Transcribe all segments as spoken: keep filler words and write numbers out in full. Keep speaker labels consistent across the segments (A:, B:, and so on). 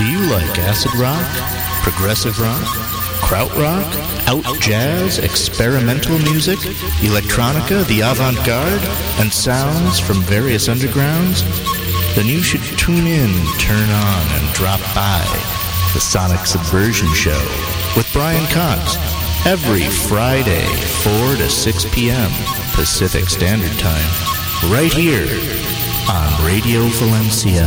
A: Do you like acid rock, progressive rock, krautrock, out jazz, experimental music, electronica, the avant-garde, and sounds from various undergrounds? Then you should tune in, turn on, and drop by the Sonic Subversion Show with Brian Cox every Friday, four to six p.m. Pacific Standard Time, right here on Radio Valencia.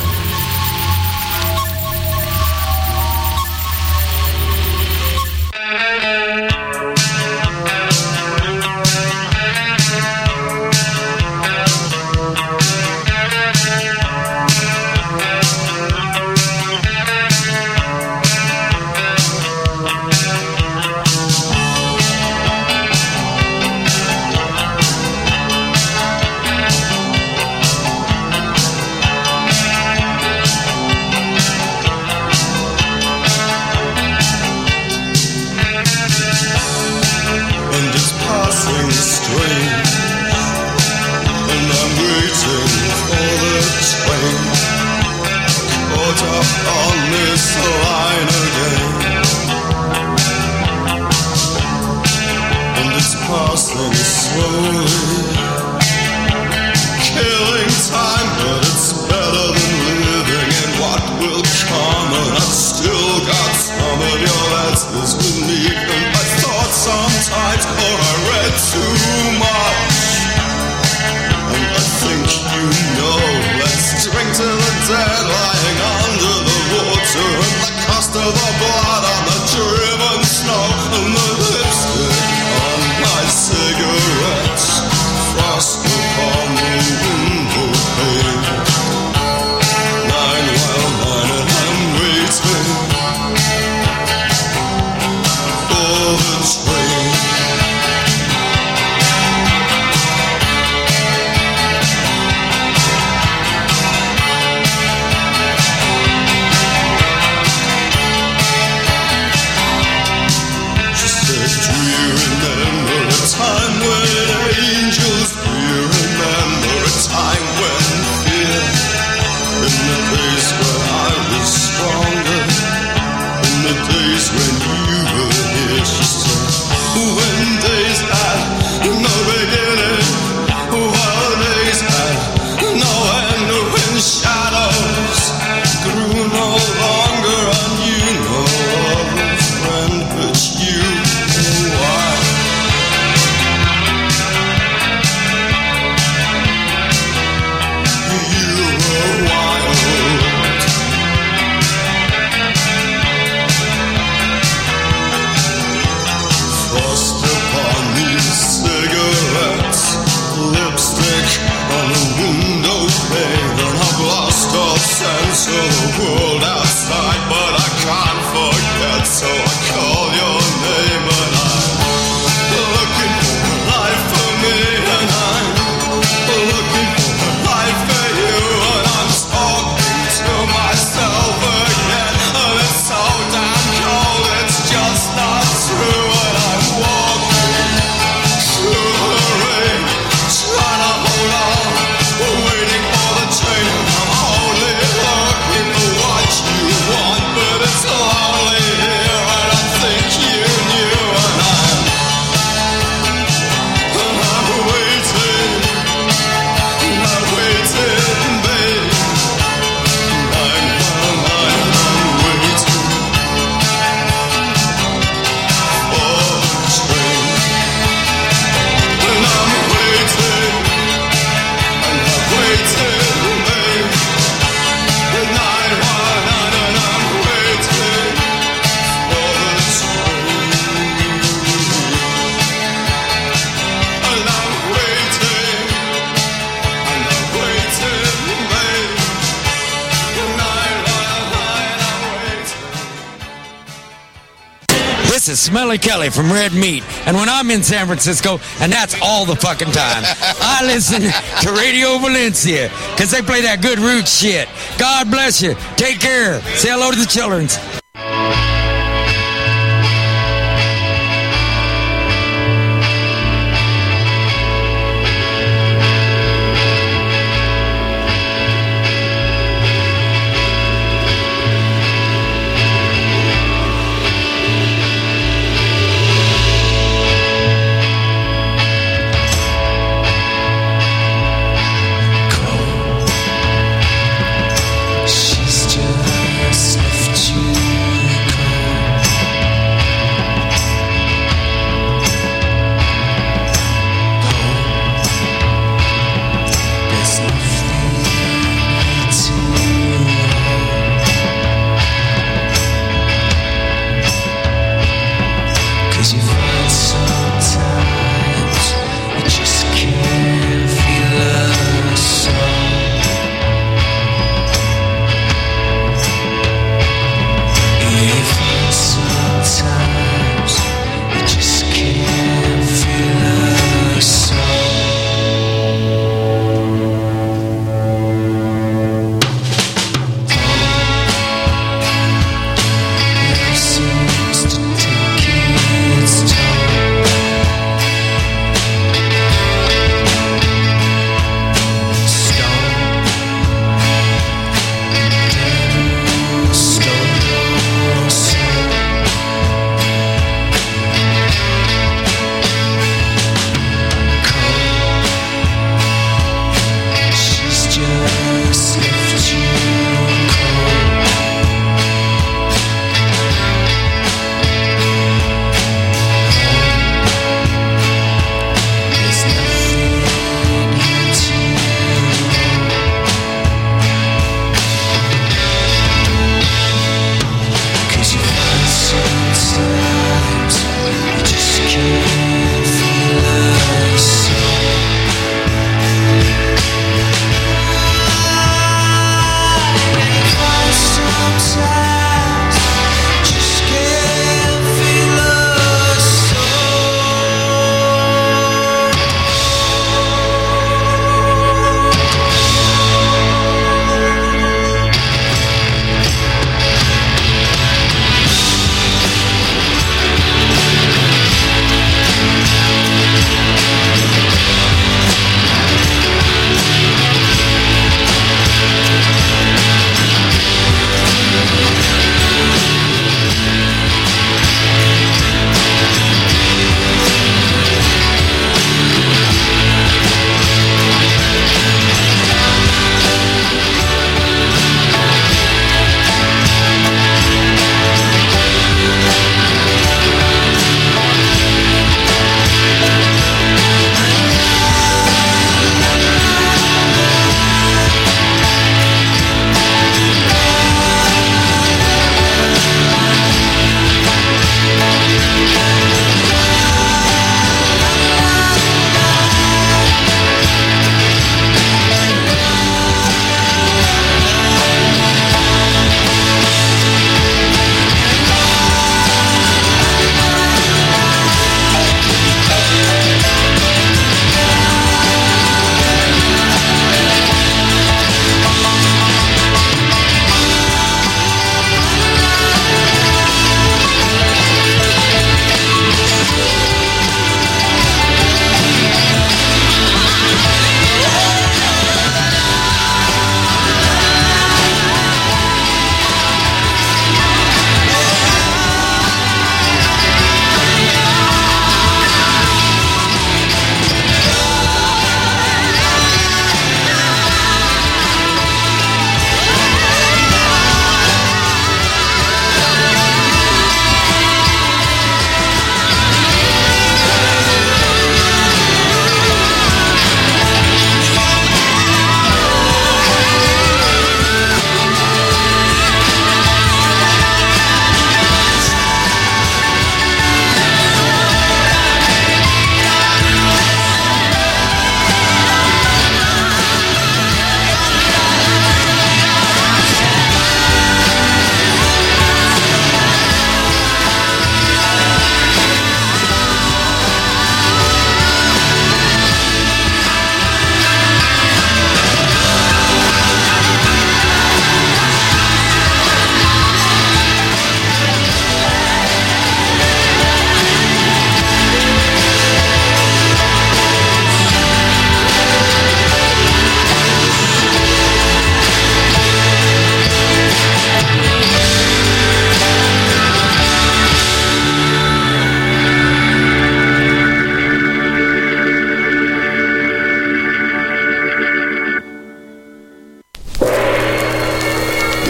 B: This is Smelly Kelly from Red Meat, and when I'm in San Francisco, and that's all the fucking time, I listen to Radio Valencia, because they play that good root shit. God bless you. Take care. Say hello to the children.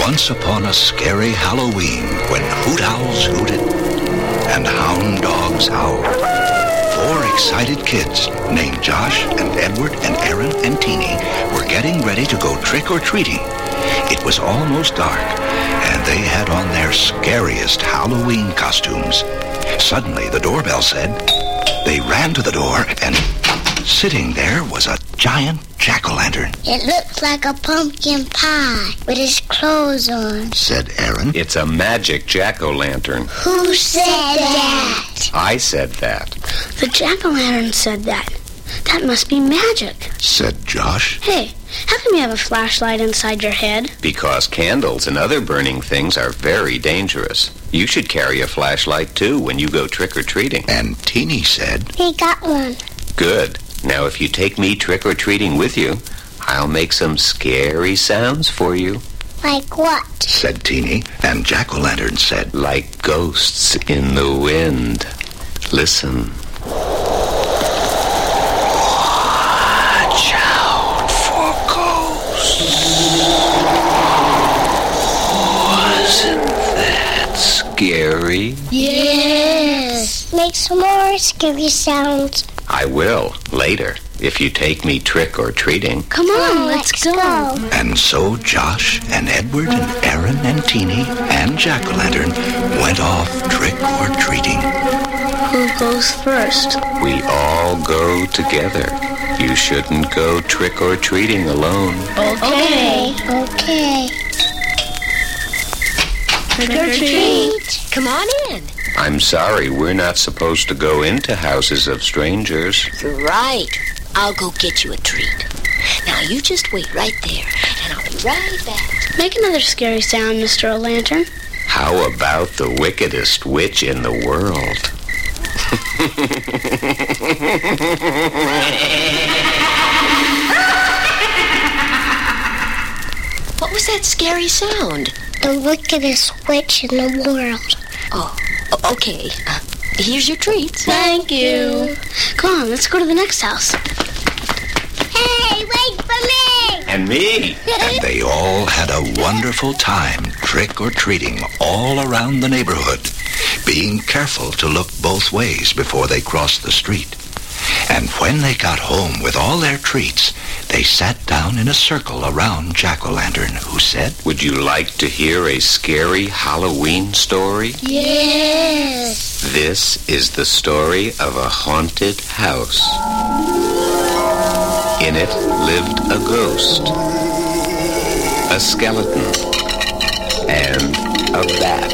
C: Once upon a scary Halloween, when hoot owls hooted and hound dogs howled, four excited kids named Josh and Edward and Aaron and Teeny were getting ready to go trick-or-treating. It was almost dark, and they had on their scariest Halloween costumes. Suddenly, the doorbell said. They ran to the door, and sitting there was a giant jack-o'-lantern.
D: It looks like a pumpkin pie with his clothes on,
C: said Aaron.
E: It's a magic jack-o'-lantern.
D: Who said that?
E: I said that.
F: The jack-o'-lantern said that. That must be magic,
C: said Josh.
F: Hey, how come you have a flashlight inside your head?
E: Because candles and other burning things are very dangerous. You should carry a flashlight, too, when you go trick-or-treating.
C: And Teeny said,
D: He got one.
E: Good. Now, if you take me trick-or-treating with you, I'll make some scary sounds for you.
D: Like what?
C: said Teeny, and Jack-o'-lantern said,
E: Like ghosts in the wind. Listen.
C: Watch out for ghosts.
E: Wasn't that scary?
D: Yes. Make some more scary sounds.
E: I will, later, if you take me trick-or-treating.
F: Come on,
D: Oh,
F: let's,
D: let's
F: go.
D: go.
C: And so Josh and Edward and Aaron and Teeny and Jack-o'-lantern went off trick-or-treating.
F: Who goes first?
E: We all go together. You shouldn't go trick-or-treating alone.
F: Okay.
D: Okay.
F: Trick or treat.
G: Come on in.
E: I'm sorry, we're not supposed to go into houses of strangers.
G: You're right. I'll go get you a treat. Now, you just wait right there, and I'll be right back.
F: Make another scary sound, Mister O'Lantern.
E: How about the wickedest witch in the world?
G: What was that scary sound?
D: The wickedest witch in the world.
G: Oh, o- okay. Uh, here's your treats.
F: Thank you. Come on, let's go to the next house.
D: Hey, wait for me!
E: And me!
C: And they all had a wonderful time trick-or-treating all around the neighborhood, being careful to look both ways before they crossed the street. And when they got home with all their treats, they sat down in a circle around Jack-o'-lantern, who said,
E: Would you like to hear a scary Halloween story?
D: Yes.
E: This is the story of a haunted house. In it lived a ghost, a skeleton, and a bat.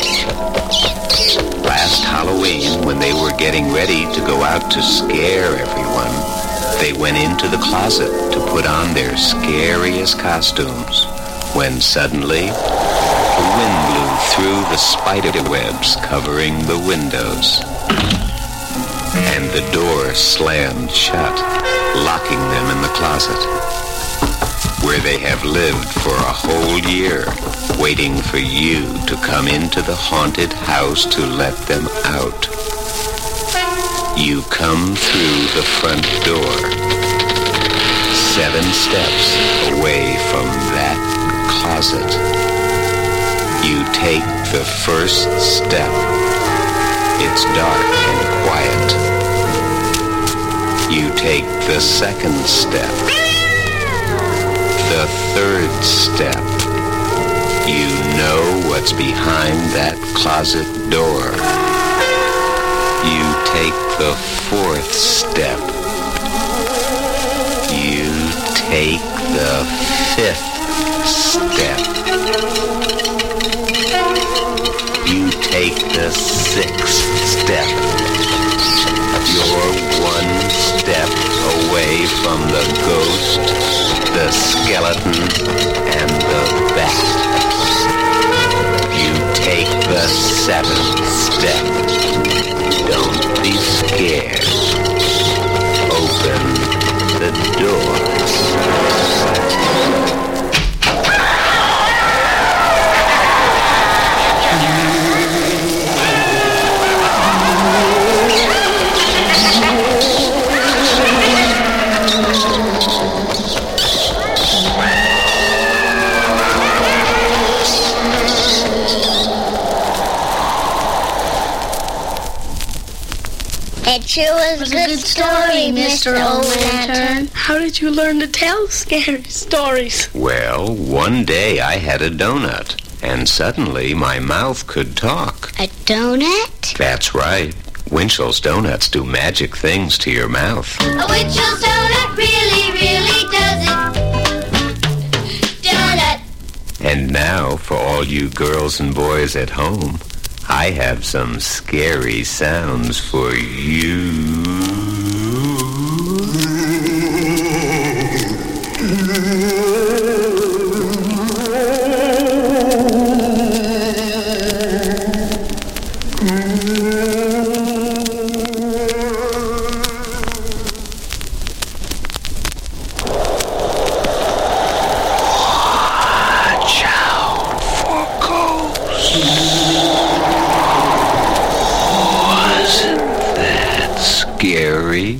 E: Last Halloween, when they were getting ready to go out to scare everyone, they went into the closet to put on their scariest costumes, when suddenly the wind blew through the spider webs covering the windows, and the door slammed shut, locking them in the closet, where they have lived for a whole year, waiting for you to come into the haunted house to let them out. You come through the front door, seven steps away from that closet. You take the first step. It's dark and quiet. You take the second step. The third step. You know what's behind that closet door. You take the fourth step. You take the fifth step. You take the sixth step. You're one step away from the ghost, the skeleton, and the bat. You take the seventh step. Don't be scared. Open the door.
D: It sure was, was a good story, Mister Old Lantern.
F: How did you learn to tell scary stories?
E: Well, one day I had a donut, and suddenly my mouth could talk.
D: A donut?
E: That's right. Winchell's Donuts do magic things to your mouth.
H: A Winchell's Donut really, really does it. Donut.
E: And now, for all you girls and boys at home, I have some scary sounds for you. Scary.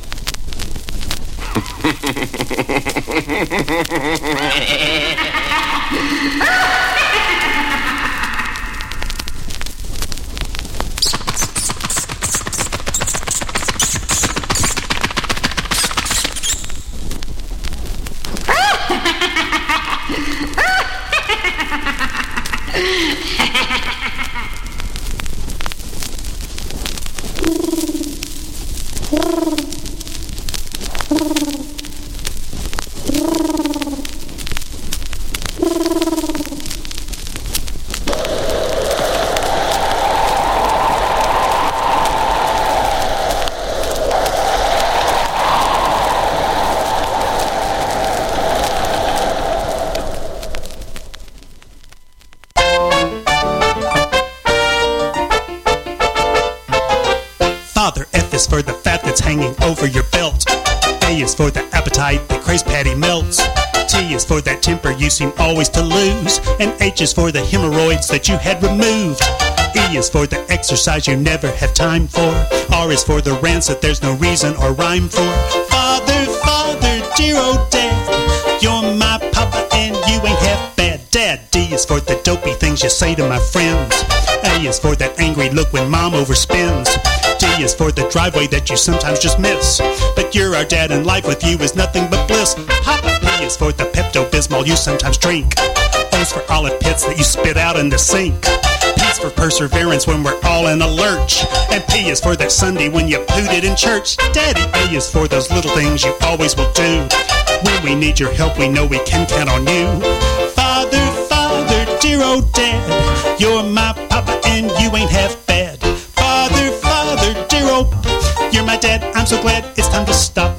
I: For the fat that's hanging over your belt. A is for the appetite that craves patty melts. T is for that temper you seem always to lose. And H is for the hemorrhoids that you had removed. E is for the exercise you never have time for. R is for the rants that there's no reason or rhyme for. Father, father, dear old dad, you're my papa and you ain't half bad. Dad. D is for the dopey things you say to my friends. A is for that angry look when mom overspends. D is for the driveway that you sometimes just miss. But you're our dad and life with you is nothing but bliss. Papa. P is for the Pepto-Bismol you sometimes drink. O's for olive pits that you spit out in the sink. P is for perseverance when we're all in a lurch. And P is for that Sunday when you pooted in church. Daddy. A is for those little things you always will do. When we need your help we know we can count on you. Father, father, dear old dad, you're my papa and you ain't half bad. Father, father, dear old, you're my dad, I'm so glad it's time to stop.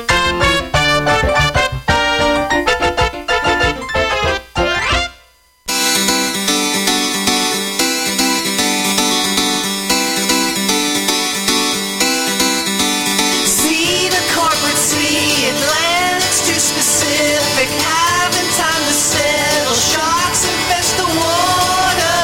J: See the corporate sea, it lands too specific, having time to settle, sharks infest the water.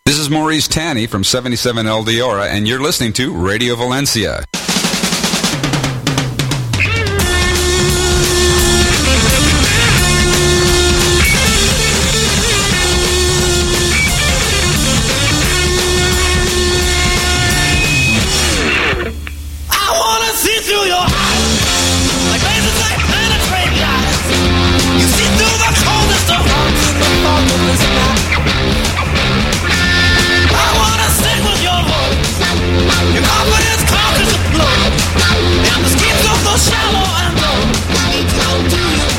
K: This is Maurice Tanny from seventy-seven El Diora, and you're listening to Radio Valencia.
J: I wanna see through your eyes, like lasers that penetrate lies. You see through the coldest of hearts in the fogginess night. I wanna sing with your voice. Your confidence conquers the blow, and the schemes of the shallow and low need to come to you.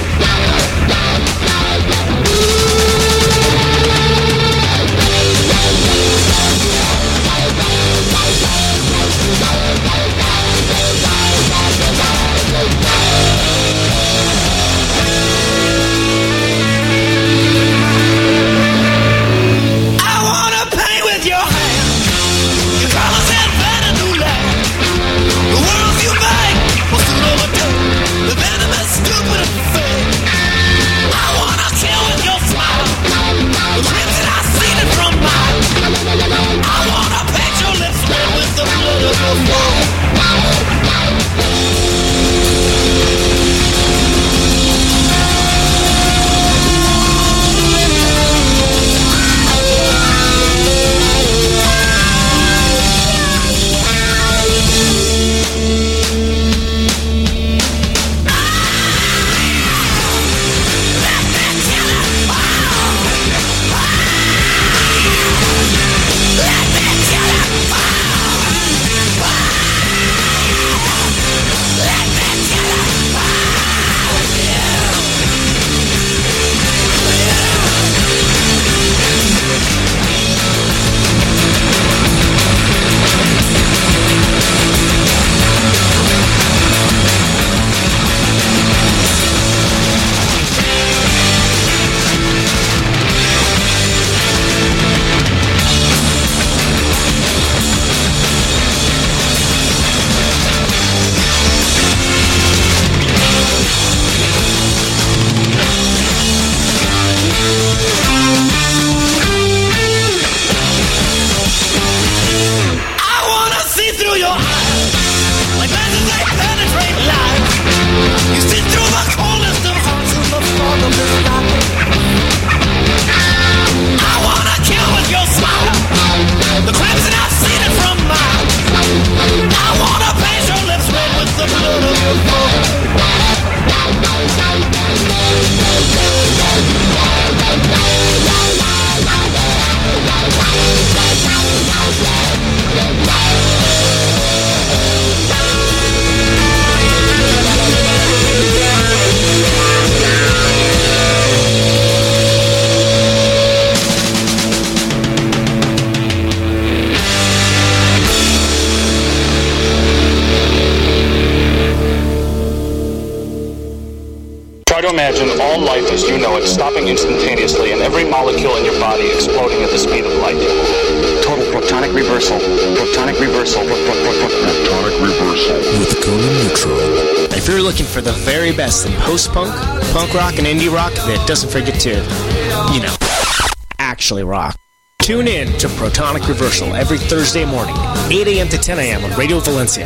L: Imagine all life as you know it stopping instantaneously and every molecule in your body exploding at the speed of light.
M: Total protonic reversal. Protonic reversal. Protonic reversal.
N: With Conan Neutron. If you're looking for the very best in post-punk, punk rock, and indie rock that doesn't forget to, you know, actually rock, tune in to Protonic Reversal every Thursday morning, eight a.m. to ten a.m. on Radio Valencia.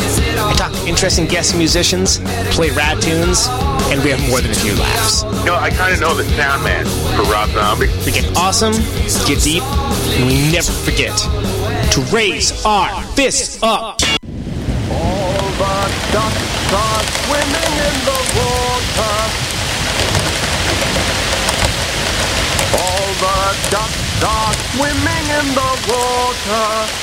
N: I talk to interesting guest musicians, play rad tunes, and we have more than a few laughs.
O: You know, I kind of know the sound man for Rob Zombie.
N: We get awesome, get deep, and we never forget to raise our fists up.
P: All the ducks are swimming in the water. All the ducks are swimming in the water.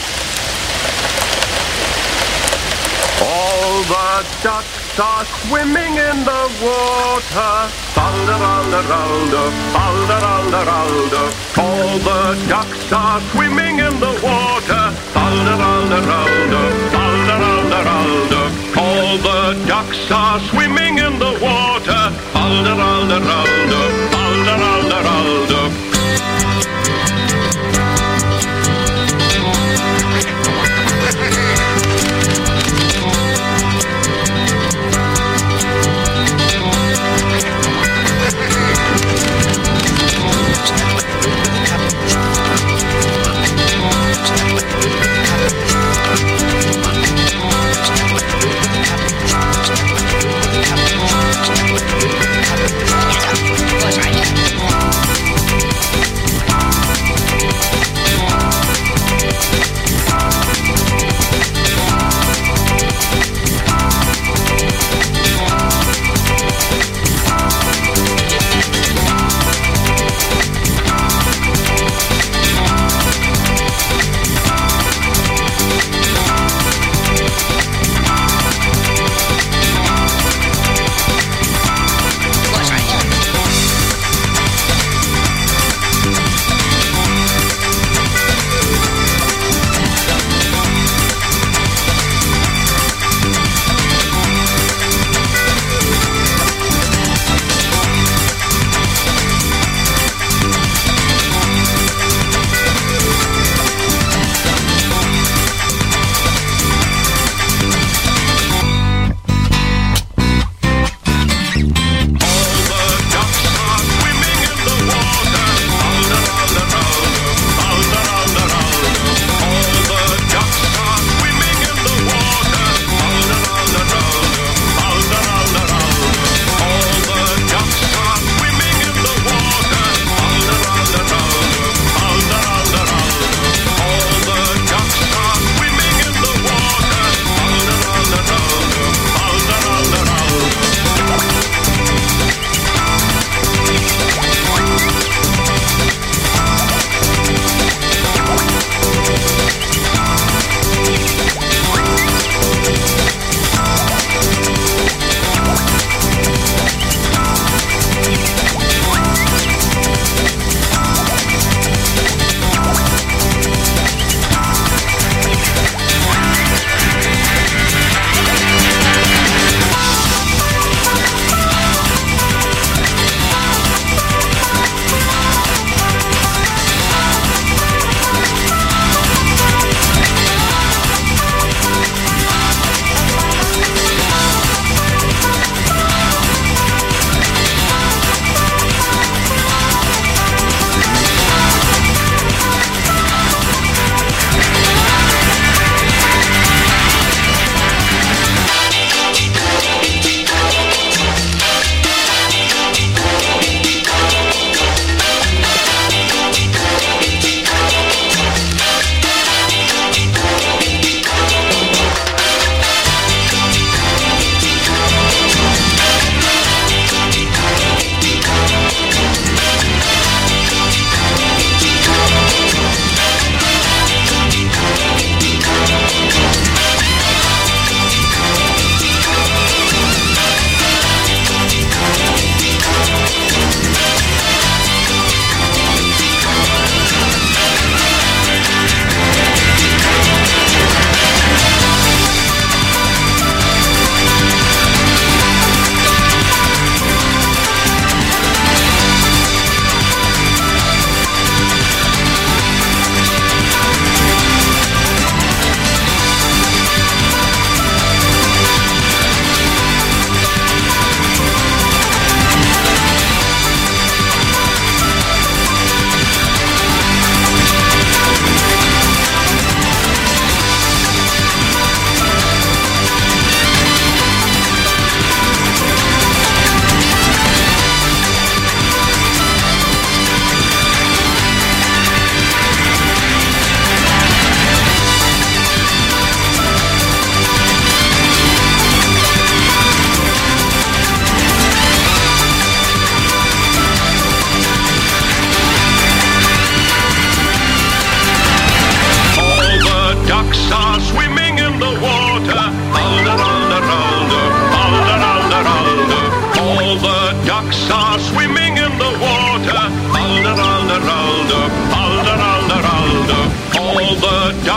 P: All the ducks are swimming in the water. Falderalderalder, falderalderalder. All the ducks are swimming in the water. Falderalderalder, falderalderalder. All the ducks are swimming in the water. Falderalderalder, falderalderalder.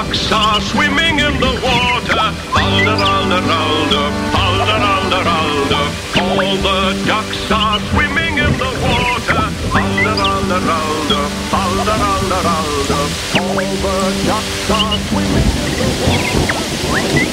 P: ducks are swimming in the water. Falderalderalder, falderalderalder. All the ducks are swimming in the water. Falderalderalder, falderalderalder. All the ducks are swimming in the water.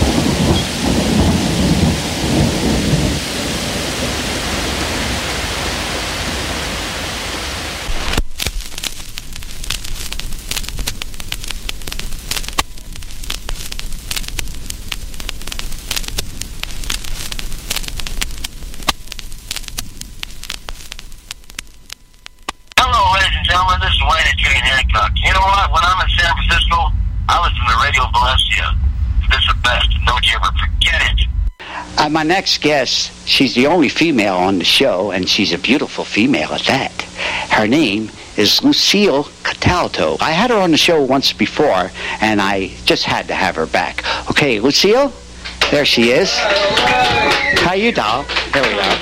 Q: Gentlemen, this is Wayne and Jane Hancock. You know what? When I'm in San Francisco, I listen to Radio Valencia. This is the best. Don't you ever forget it.
R: Uh, my next guest, she's the only female on the show, and she's a beautiful female at that. Her name is Lucille Cataldo. I had her on the show once before, and I just had to have her back. Okay, Lucille, there she is. How you, doll? There we go.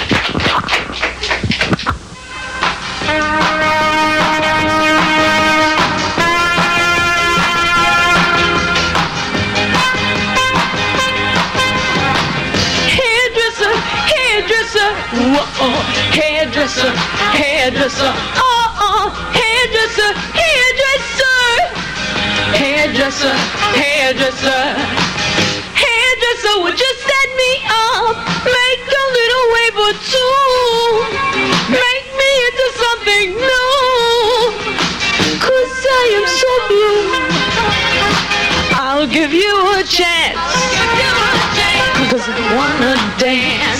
S: Whoa, hairdresser, hairdresser, uh-uh, hairdresser, hairdresser, hairdresser, hairdresser, hairdresser, would you set me up, make a little wave or two, make me into something new, 'cause I am so blue, I'll give you a chance, 'cause I wanna dance.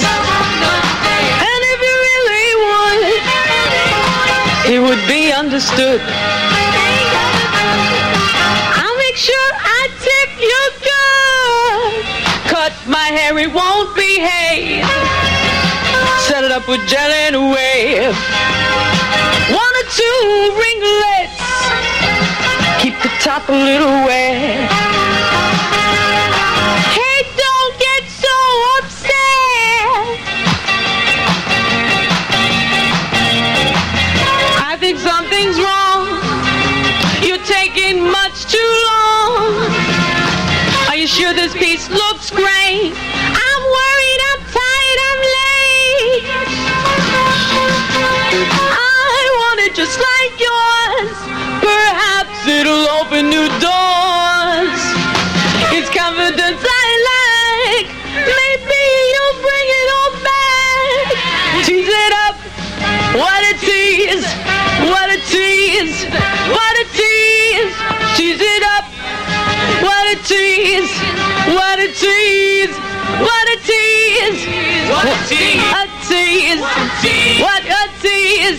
S: It would be understood. I'll make sure I tip you good. Cut my hair, it won't behave. Set it up with gel and a wave. One or two ringlets. Keep the top a little wet. Hey, don't get so upset. I think something's wrong. You're taking much too long. Are you sure this piece looks great? I'm worried, I'm tired, I'm late. I want it just like yours. Perhaps it'll open new doors. It's confidence I like. Maybe you'll bring it all back. Tease it up. What a tease. What a tease, what a tease, tease it up. What a tease, what a tease, what a tease, what a tease, a tease, what a tease.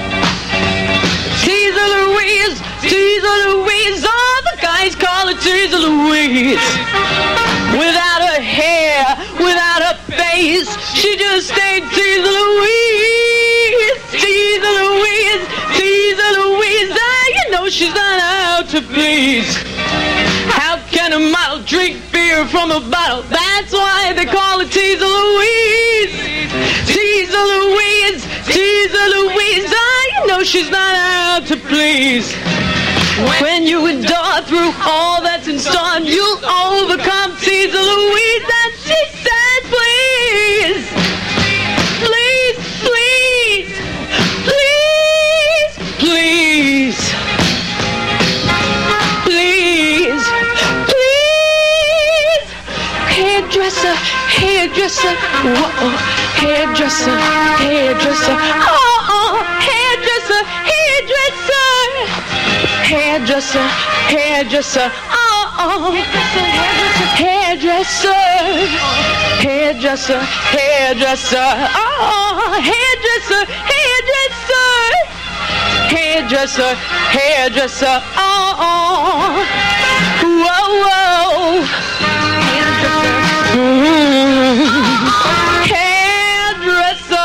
S: Teaser Louise, Teaser Louise, all the guys call her Teaser Louise. Without her hair, without her face, she just ain't Teaser Louise. Teaser Louise, Teaser Louise, ah, you know she's not out to please. How can a model drink beer from a bottle? That's why they call her Teaser Louise. Teaser Louise, Teaser Louise, ah, you know she's not out to please. When you endure through all that's in store, you'll overcome Teaser Louise, and she says, please, please, please, please, please, please, please, hairdresser, hairdresser, whoa, hairdresser, hairdresser, oh, oh, hairdresser, hairdresser, hairdresser, hairdresser, oh, oh, hairdresser, hairdresser, hairdresser, oh, hairdresser, hairdresser, hairdresser, hairdresser, oh, oh, whoa, whoa, mm-hmm. Hairdresser,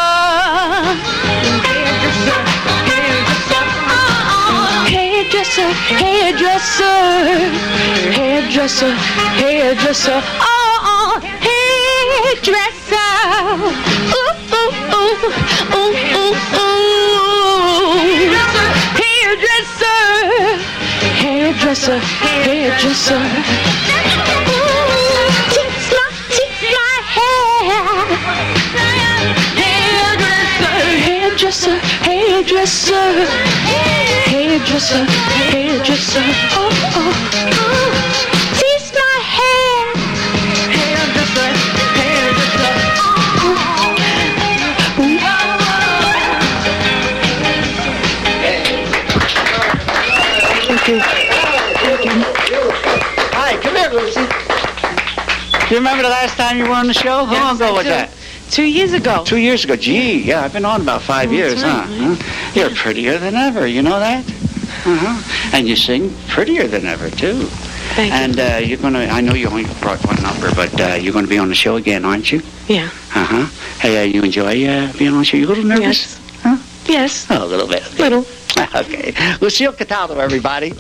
S: hairdresser, hairdresser, hairdresser, hairdresser, oh, hairdresser, ooh, ooh, ooh, ooh, ooh, ooh, hairdresser, hairdresser. hairdresser, hairdresser. Teach my, teach my hair. Hairdresser, hairdresser, hairdresser, hairdresser. Oh, oh, oh. Teach my hair. Hairdresser, hairdresser. Oh,
R: Thank you. Thank you. Hi, come here, Lucy. Do you remember the last time you were on the show? How
S: Yes,
R: long ago
S: I
R: was
S: do.
R: that?
S: Two years ago.
R: Two years ago. Gee, yeah, I've been on about five
S: Oh,
R: years,
S: that's
R: huh?
S: right,
R: huh? You're prettier than ever, you know that? Uh-huh. And you sing prettier than ever, too.
S: Thank
R: and uh, you're going to, I know you only brought one number, but uh, you're going to be on the show again, aren't you?
S: Yeah.
R: Uh-huh. Hey, uh, you enjoy uh, being on the show? You a little nervous?
S: Yes.
R: Huh?
S: Yes.
R: Oh, a little bit.
S: Little.
R: Okay. Lucille Cataldo, everybody.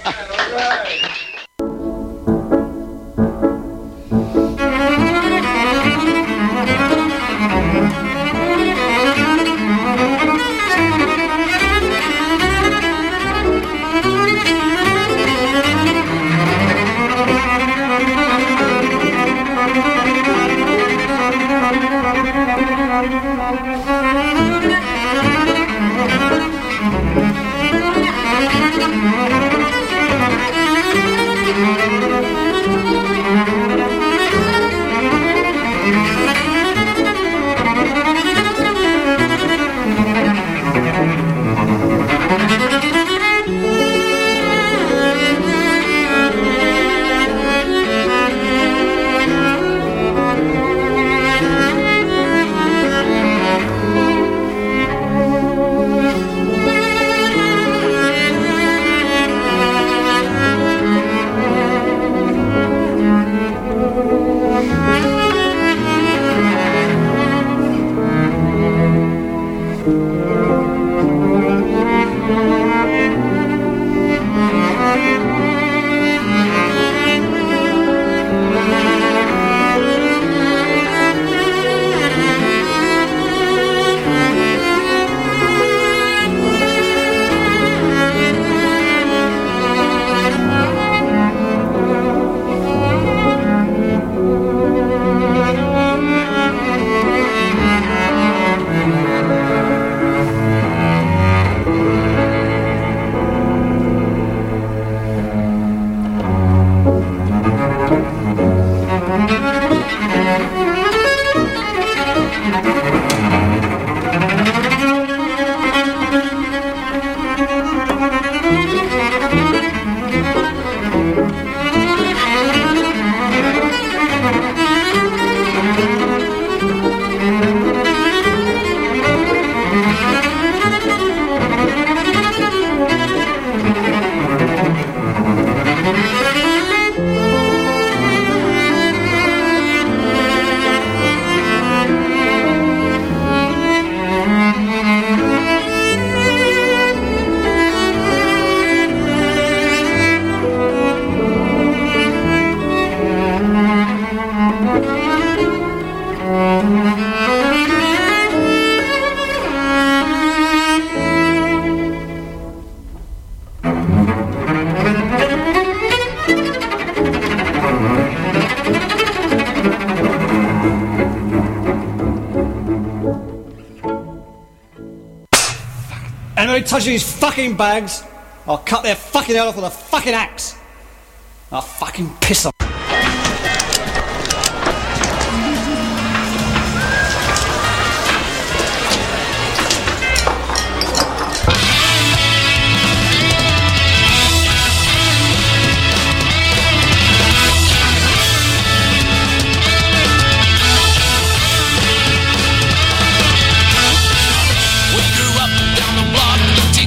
T: Anybody touches these fucking bags, I'll cut their fucking head off with a fucking axe. I'll fucking piss them.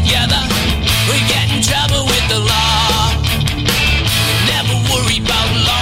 J: Trouble with the law. Never worry about law.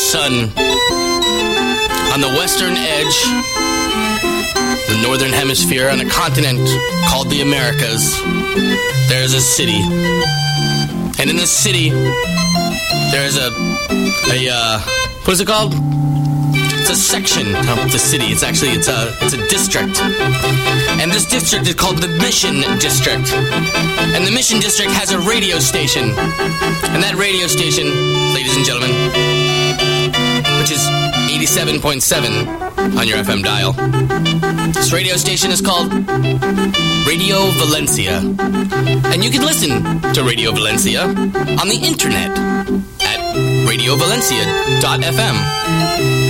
U: sun. On the western edge, the northern hemisphere, on a continent called the Americas, there's a city. And in this city, there's a, a uh, what is it called? It's a section of the city. It's actually, it's a, it's a district. And this district is called the Mission District. And the Mission District has a radio station. And that radio station, ladies and gentlemen, which is eighty-seven point seven on your F M dial. This radio station is called Radio Valencia. And you can listen to Radio Valencia on the internet at radio valencia dot f m.